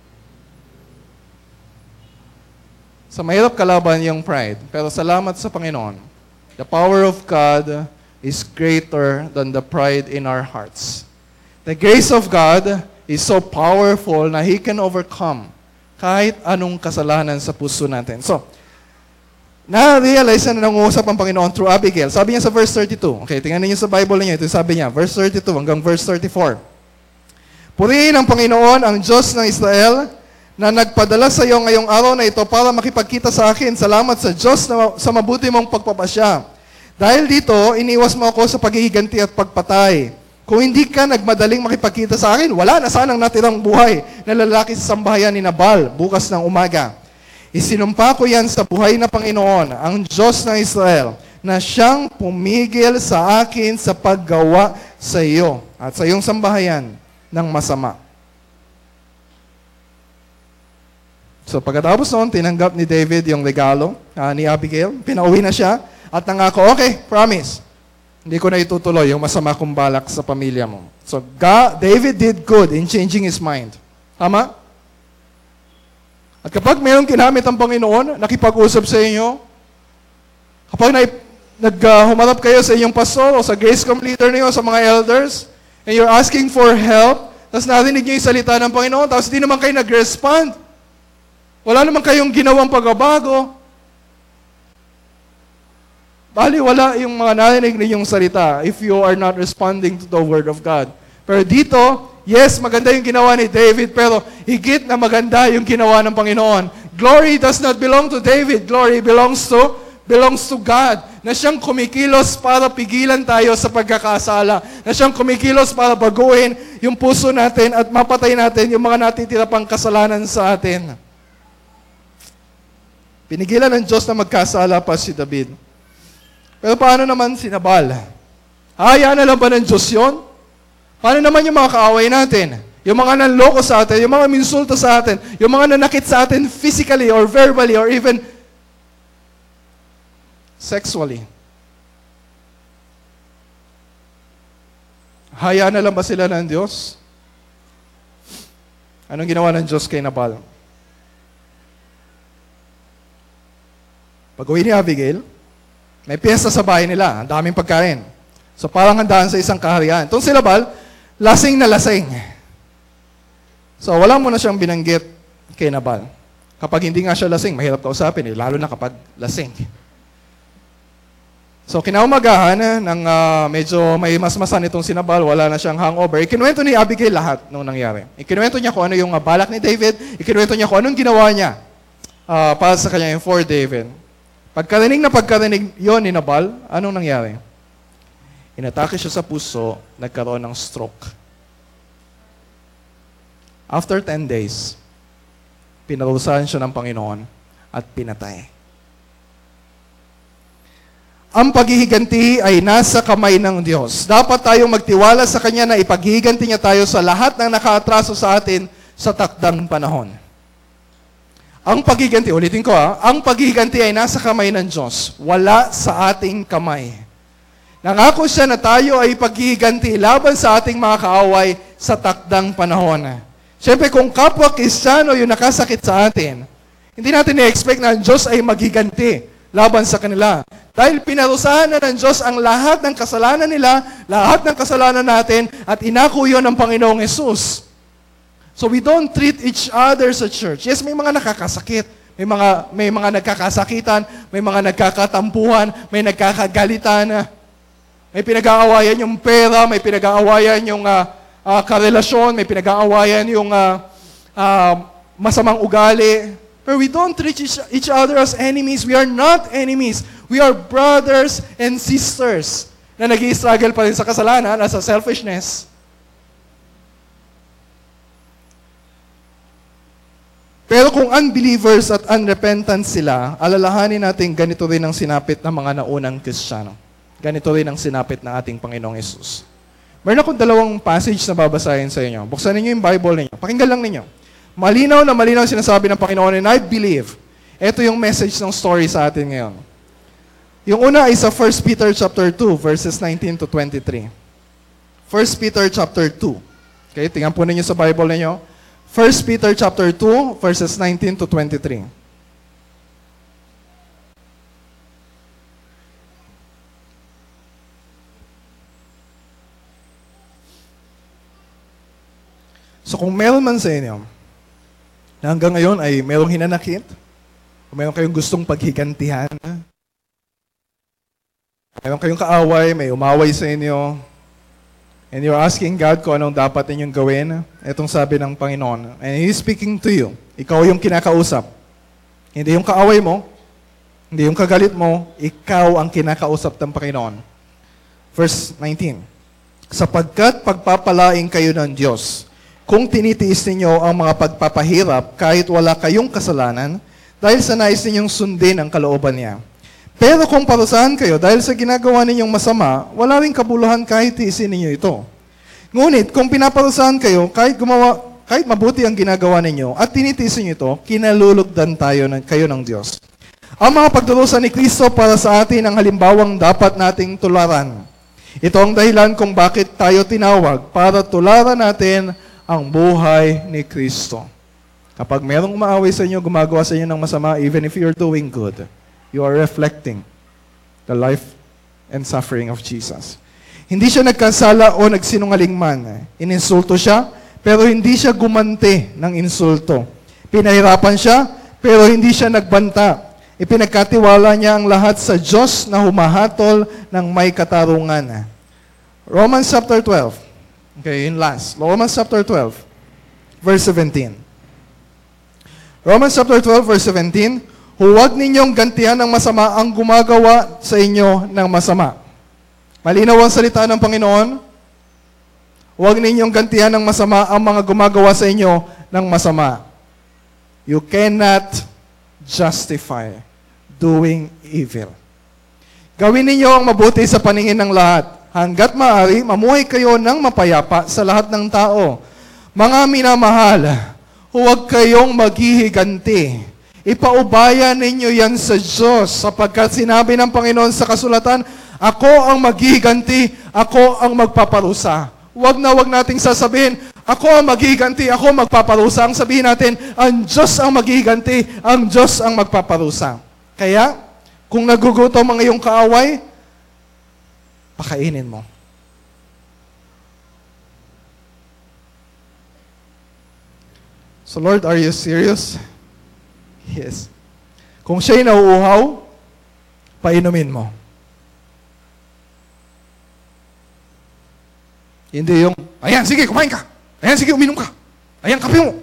[SPEAKER 1] sa mahirap kalaban yung pride. Pero salamat sa Panginoon. The power of God is greater than the pride in our hearts. The grace of God is so powerful na He can overcome kahit anong kasalanan sa puso natin. So, na-realize na nangungusap ang Panginoon through Abigail. Sabi niya sa verse thirty-two. Okay, tingnan niyo sa Bible niyo. Ito sabi niya, verse thirty-two hanggang verse thirty-four. Purihin ang Panginoon, ang Diyos ng Israel, na nagpadala sa iyo ngayong araw na ito para makipagkita sa akin. Salamat sa Diyos na, sa mabuti mong pagpapasya. Dahil dito, iniwas mo ako sa paghihiganti at pagpatay. Kung hindi ka nagmadaling makipagkita sa akin, wala na sanang natirang buhay na lalaki sa sambahayan ni Nabal bukas ng umaga. Isinumpa ko yan sa buhay na Panginoon, ang Diyos ng Israel, na siyang pumigil sa akin sa paggawa sa iyo at sa iyong sambahayan ng masama. So pagkatapos noon, tinanggap ni David yung regalo uh, ni Abigail. Pinauwi na siya. At nangako, okay, promise. Hindi ko na itutuloy yung masama kong balak sa pamilya mo. So, God, David did good in changing his mind. Tama? At kapag mayroong kinamit ang Panginoon, nakipag-usap sa inyo, kapag na, nag-humarap uh, kayo sa inyong pastor o sa grace com leader niyo, sa mga elders, and you're asking for help, tapos narinig niyo yung salita ng Panginoon, tapos di naman kayo nag-respond. Wala naman kayong ginawang pagbabago. Baliwala yung mga narinig ninyong salita if you are not responding to the Word of God. Pero dito, yes, maganda yung ginawa ni David, pero higit na maganda yung ginawa ng Panginoon. Glory does not belong to David. Glory belongs to, belongs to God. Na siyang kumikilos para pigilan tayo sa pagkakasala. Na siyang kumikilos para baguhin yung puso natin at mapatay natin yung mga natitira pang kasalanan sa atin. Pinigilan ng Diyos na magkasala pa si David. Pero paano naman si Nabal? Hayaan na lang ba ng Diyos yun? Paano naman yung mga kaaway natin? Yung mga nanloko sa atin, yung mga minsulto sa atin, yung mga nanakit sa atin physically or verbally or even sexually. Hayaan na lang ba sila ng Diyos? Anong ginawa ng Diyos kay Nabal? Pag-uwi ni Abigail, may piyesta sa bahay nila. Ang daming pagkain. So parang handaan sa isang kaharian. Itong si Nabal, lasing na lasing. So wala mo na siyang binanggit kay Nabal. Kapag hindi nga siya lasing, mahirap kausapin eh, lalo na kapag lasing. So kinaumagahan ng uh, medyo may masmasan itong si Nabal, wala na siyang hangover. Ikinuwento ni Abigail lahat nung nangyari. Ikinuwento niya kung ano yung uh, balak ni David, ikinuwento niya kung anong ginawa niya uh, para sa kanya yung for David. Pagkarinig na pagkarinig yon ni Nabal, anong nangyari? Inatake siya sa puso, nagkaroon ng stroke. After ten days, pinarusahan siya ng Panginoon at pinatay. Ang paghihiganti ay nasa kamay ng Diyos. Dapat tayong magtiwala sa Kanya na ipaghihiganti niya tayo sa lahat ng nakaatraso sa atin sa takdang panahon. Ang paghihiganti, ulitin ko ha, ang paghihiganti ay nasa kamay ng Diyos, wala sa ating kamay. Nangako siya na tayo ay paghihiganti laban sa ating mga kaaway sa takdang panahon. Siyempre, kung kapwa Kristiyano yung nakasakit sa atin, hindi natin i-expect na ang Diyos ay maghiganti laban sa kanila. Dahil pinarusahan na ng Diyos ang lahat ng kasalanan nila, lahat ng kasalanan natin, at inako yun ng Panginoong Yesus. So we don't treat each other sa church. Yes, may mga nakakasakit, may mga may mga nagkakasakitan, may mga nagkakatampuhan, may nagkakagalitan, may pinag-aawayan yung pera, may pinag-aawayan yung uh, uh, karelasyon, may pinag-aawayan yung uh, uh, masamang ugali. But we don't treat each, each other as enemies. We are not enemies. We are brothers and sisters na nag-i-struggle pa rin sa kasalanan at sa selfishness. Pero kung unbelievers at unrepentant sila, alalahanin natin ganito rin ang sinapit ng mga naunang Kristiyano. Ganito rin ang sinapit ng ating Panginoong Yesus. Meron akong dalawang passage na babasahin sa inyo. Buksan ninyo yung Bible ninyo. Pakinggan lang ninyo. Malinaw na malinaw sinasabi ng Panginoon, and I believe, ito yung message ng story sa atin ngayon. Yung una ay sa First Peter chapter two, verses nineteen to twenty-three. First Peter chapter two. Okay, tingnan po ninyo sa Bible ninyo. First Peter chapter two, verses nineteen to twenty-three. So kung meron man sa inyo, na hanggang ngayon ay merong hinanakit, kung meron kayong gustong paghigantihan, meron kayong kaaway, may umaway sa inyo, and you're asking God kung anong dapat ninyong gawin, itong sabi ng Panginoon, and He's speaking to you. Ikaw yung kinakausap. Hindi yung kaaway mo, hindi yung kagalit mo, ikaw ang kinakausap ng Panginoon. Verse nineteen, sapagkat pagpapalain kayo ng Diyos, kung tinitiis ninyo ang mga pagpapahirap kahit wala kayong kasalanan, dahil sa nais ninyong sundin ang kalooban niya. Pero kung parusahan kayo dahil sa ginagawa ninyong masama, wala ring kabuluhan kahit tiisin ninyo ito. Ngunit kung pinaparusahan kayo, kahit gumawa, kahit mabuti ang ginagawa ninyo at tinitiis ninyo ito, kinalulugdan tayo ng, kayo ng Diyos. Ang mga pagdurusa ni Kristo para sa atin ang halimbawang dapat nating tularan. Ito ang dahilan kung bakit tayo tinawag para tularan natin ang buhay ni Kristo. Kapag merong umaaway sa inyo, gumagawa sa inyo ng masama, even if you're doing good, you are reflecting the life and suffering of Jesus. Hindi siya nagkasala o nagsinungaling man. Ininsulto siya, pero hindi siya gumante ng insulto. Pinahirapan siya, pero hindi siya nagbanta. Ipinagkatiwala niya ang lahat sa Diyos na humahatol ng may katarungan. Romans chapter twelve. Okay, in last. Romans chapter twelve, verse seventeen. Romans chapter twelve, verse seventeen, huwag ninyong gantihan ng masama ang gumagawa sa inyo ng masama. Malinaw ang salita ng Panginoon. Huwag ninyong gantihan ng masama ang mga gumagawa sa inyo ng masama. You cannot justify doing evil. Gawin ninyo ang mabuti sa paningin ng lahat. Hanggat maaari, mamuhay kayo ng mapayapa sa lahat ng tao. Mga minamahal, huwag kayong maghihiganti. Ipaubaya ninyo yan sa Diyos, sapagkat sinabi ng Panginoon sa kasulatan, ako ang maghihiganti, ako ang magpaparusa. Huwag na huwag nating sasabihin, ako ang maghihiganti, ako ang magpaparusa. Ang sabihin natin, ang Diyos ang maghihiganti, ang Diyos ang magpaparusa. Kaya, kung nagugutom ang iyong kaaway, pakainin mo. So Lord, are you serious? Yes. Kung siya'y nauuhaw, painumin mo. Hindi yung, ayan, sige, kumain ka. Ayan, sige, uminom ka. Ayan, kape mo.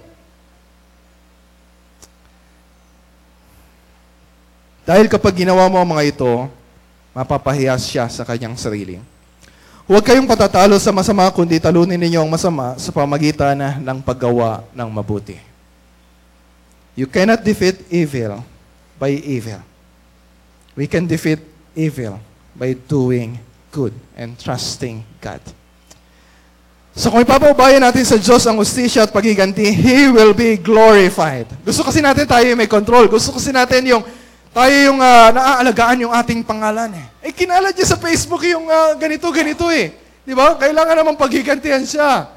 [SPEAKER 1] Dahil kapag ginawa mo ang mga ito, mapapahiya siya sa kanyang sarili. Huwag kayong patatalo sa masama, kundi talunin ninyo ang masama sa pamagitan ng paggawa ng mabuti. You cannot defeat evil by evil. We can defeat evil by doing good and trusting God. So kung ipapaubaya natin sa Diyos ang hustisya at paghiganti, He will be glorified. Gusto kasi natin tayo may control. Gusto kasi natin yung tayo yung uh, naaalagaan yung ating pangalan eh. Eh, kinalat niya sa Facebook yung uh, ganito, ganito eh. Di ba? Kailangan naman paghigantihan siya.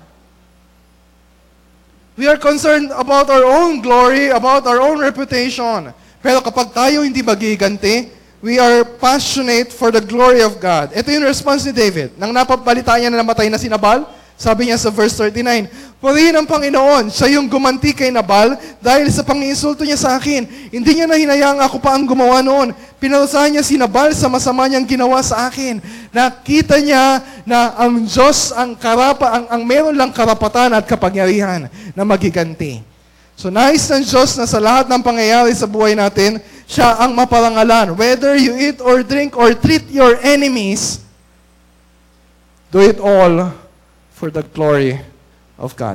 [SPEAKER 1] We are concerned about our own glory, about our own reputation. Pero kapag tayo hindi maghiganti, we are passionate for the glory of God. Ito yung response ni David. Nang napapalitaan niya na namatay na si Nabal, sabi niya sa verse thirty-nine, purihin ang Panginoon, siya yung gumanti kay Nabal dahil sa panginsulto niya sa akin. Hindi niya na hinayang ako pa ang gumawa noon. Pinarusahan niya si Nabal sa masama niyang ginawa sa akin. Nakita niya na ang Diyos, ang, karapa, ang, ang meron lang karapatan at kapangyarihan na magiganti. So nais ng Diyos na sa lahat ng pangyayari sa buhay natin, siya ang maparangalan. Whether you eat or drink or treat your enemies, do it all for the glory of God.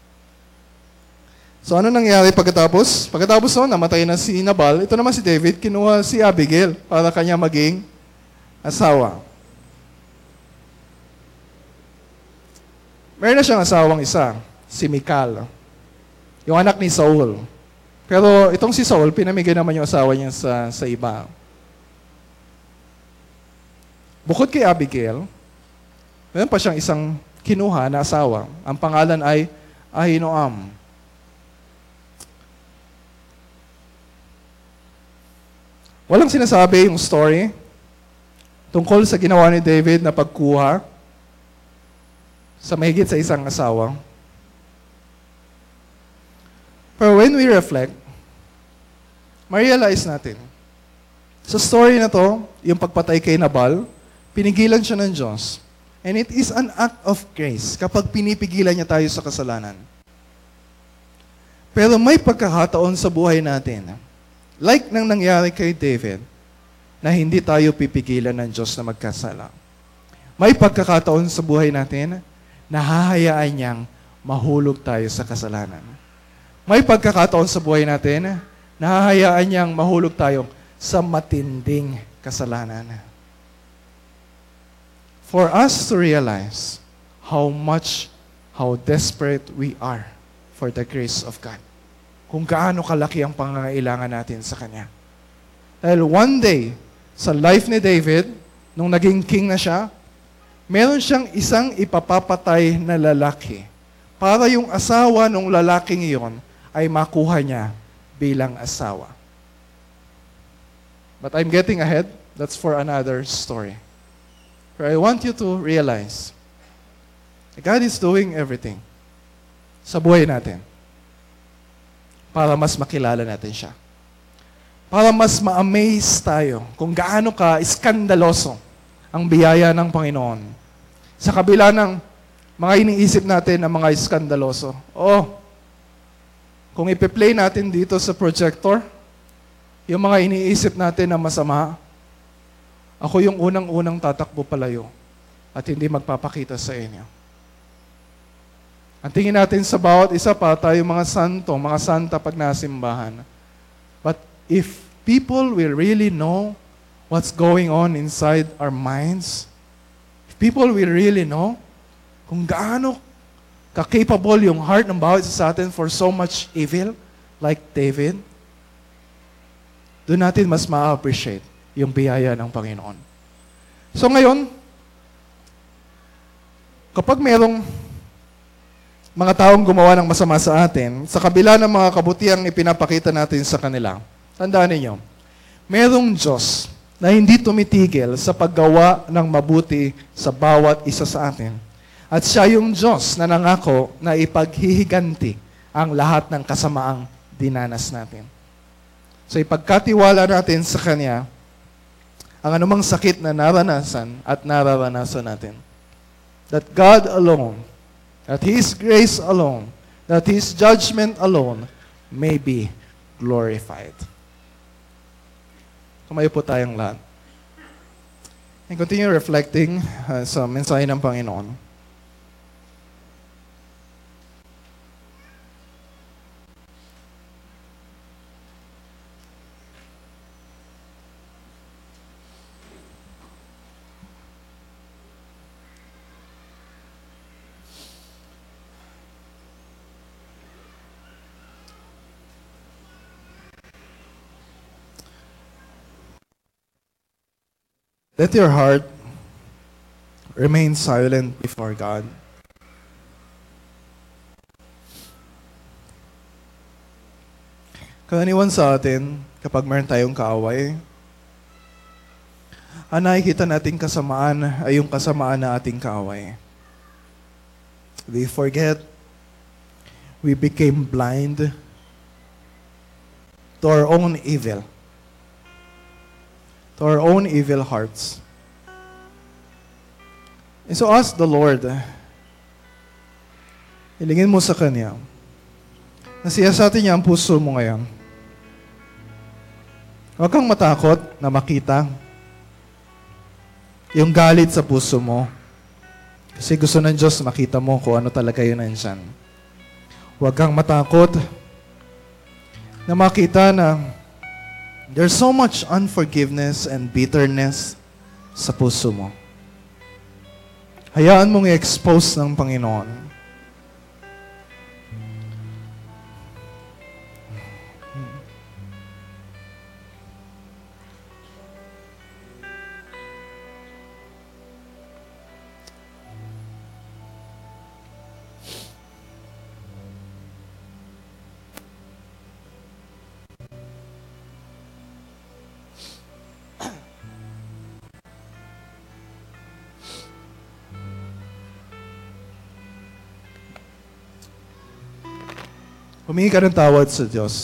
[SPEAKER 1] So ano nangyari pagkatapos? Pagkatapos noon, namatay na si Nabal. Ito naman si David, kinuha si Abigail para kanya maging asawa. Meron na siyang asawang isa, si Michal, yung anak ni Saul. Pero itong si Saul, pinamigay naman yung asawa niya sa, sa iba. Bukod kay Abigail, meron pa siyang isang kinuha na asawa. Ang pangalan ay Ahinoam. Walang sinasabi yung story tungkol sa ginawa ni David na pagkuha sa mahigit sa isang asawa. Pero when we reflect, ma-realize natin, sa story na to, yung pagpatay kay Nabal, pinigilan siya ng Diyos. And it is an act of grace kapag pinipigilan niya tayo sa kasalanan. Pero may pagkakataon sa buhay natin, like nang nangyari kay David, na hindi tayo pipigilan ng Diyos na magkasala. May pagkakataon sa buhay natin na hahayaan niyang mahulog tayo sa kasalanan. May pagkakataon sa buhay natin na hahayaan niyang mahulog tayo sa matinding kasalanan. For us to realize how much, how desperate we are for the grace of God. Kung gaano kalaki ang pangangailangan natin sa Kanya. Dahil one day, sa life ni David, nung naging king na siya, meron siyang isang ipapapatay na lalaki para yung asawa ng lalaking iyon ay makuha niya bilang asawa. But I'm getting ahead. That's for another story. But I want you to realize that God is doing everything sa buhay natin para mas makilala natin siya. para mas ma-amaze tayo kung gaano ka iskandaloso ang biyaya ng Panginoon. Sa kabila ng mga iniisip natin na mga iskandaloso. Oh, kung ipi-play natin dito sa projector, yung mga iniisip natin na masama, ako yung unang-unang tatakbo palayo at hindi magpapakita sa inyo. Ang tingin natin sa bawat isa pa, tayo mga santo, mga santa pag nasimbahan. But if people will really know what's going on inside our minds, if people will really know kung gaano ka-capable yung heart ng bawat isa sa atin for so much evil, like David, doon natin mas ma-appreciate yung biyaya ng Panginoon. So ngayon, kapag mayroong mga taong gumawa ng masama sa atin, sa kabila ng mga kabutiang ipinapakita natin sa kanila, tandaan ninyo, mayroong Diyos na hindi tumitigil sa paggawa ng mabuti sa bawat isa sa atin. At siya yung Diyos na nangako na ipaghihiganti ang lahat ng kasamaang dinanas natin. So ipagkatiwala natin sa Kanya ang anumang sakit na naranasan at nararanasan natin. That God alone, that His grace alone, that His judgment alone may be glorified. Tumayo po tayong lahat. And continue reflecting uh, sa mensahe ng Panginoon. Let your heart remain silent before God. Karaniwan sa atin, kapag meron tayong kaaway, ang nakikita nating kasamaan ay yung kasamaan na ating kaaway. We forget, we became blind to our own evil. To our own evil hearts. And so ask the Lord, ilingin mo sa Kanya, na siyasatin niya ang puso mo ngayon. Huwag kang matakot na makita yung galit sa puso mo. Kasi gusto ng Diyos makita mo kung ano talaga yun nandyan. Huwag kang matakot na makita na there's so much unforgiveness and bitterness sa puso mo. Hayaan mong i-expose ng Panginoon. Humingi ka ng tawad sa Diyos.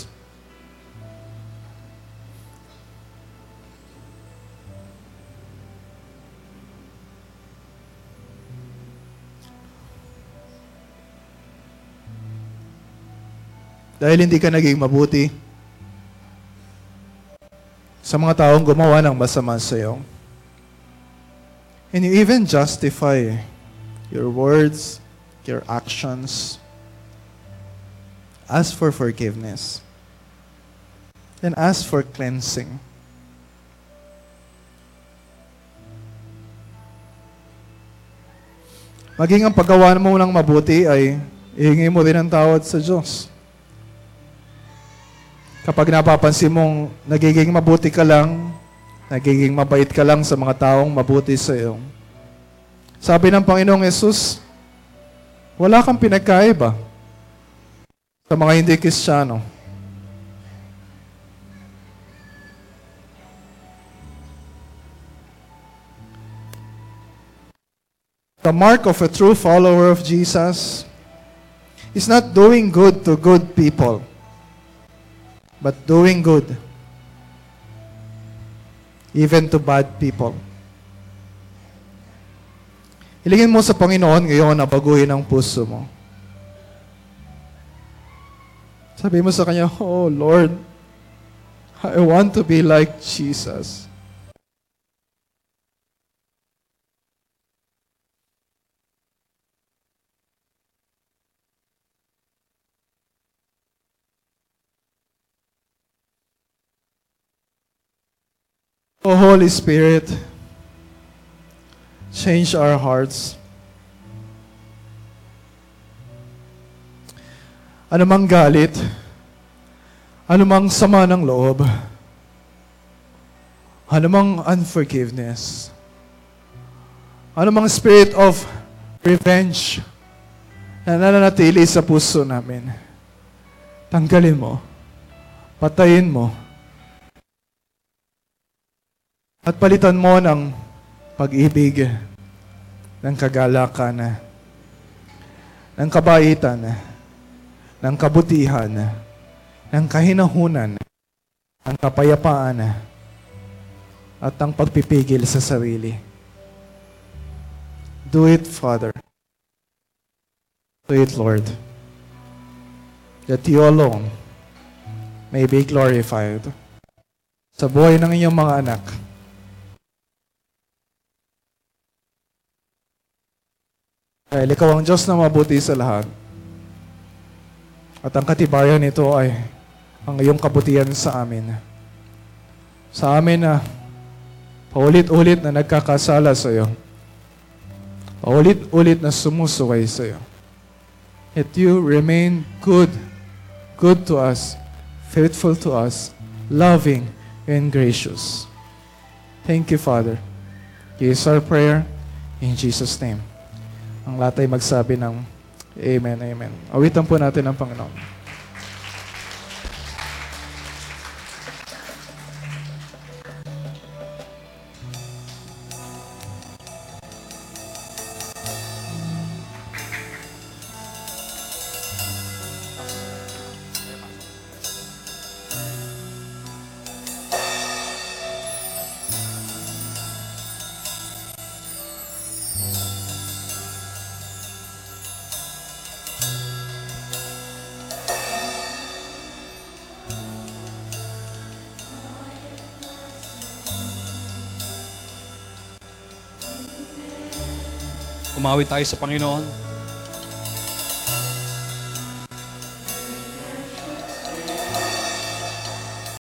[SPEAKER 1] Dahil hindi ka naging mabuti sa mga taong gumawa ng masama sa iyo. And you even justify your words, your actions. Ask for forgiveness. And ask for cleansing. Maging ang paggawa mo ng mabuti ay ihingi mo din ang tawad sa Diyos. Kapag napapansin mong nagiging mabuti ka lang, nagiging mabait ka lang sa mga taong mabuti sa iyo. Sabi ng Panginoong Yesus, wala kang pinagkaiba sa mga hindi Kristiyano. The mark of a true follower of Jesus is not doing good to good people, but doing good even to bad people. Hilingin mo sa Panginoon ngayon na baguhin ang puso mo. Sabi mo sa Kanya, oh Lord, I want to be like Jesus. Oh Holy Spirit, change our hearts. Anumang galit, anumang sama ng loob, anumang unforgiveness, anumang spirit of revenge na nananatili sa puso namin, tanggalin mo, patayin mo, at palitan mo ng pag-ibig, ng kagalakan, ng kabaitan, ng kabutihan, ng kahinahunan, ng kapayapaan, at ang pagpipigil sa sarili. Do it, Father. Do it, Lord. That you alone may be glorified sa buhay ng inyong mga anak. Dahil ikaw ang Diyos na mabuti sa lahat. At ang katibayan nito ay ang iyong kabutihan sa amin. Sa amin na paulit-ulit na nagkakasala sa iyo. Paulit-ulit na sumusuway sa iyo. Yet you remain good, good to us, faithful to us, loving and gracious. Thank you, Father. Here's our prayer in Jesus' name. Ang lahat ay magsabi ng Amen, Amen. Awitan po natin ang Panginoon.
[SPEAKER 2] Umawi tayo sa Panginoon.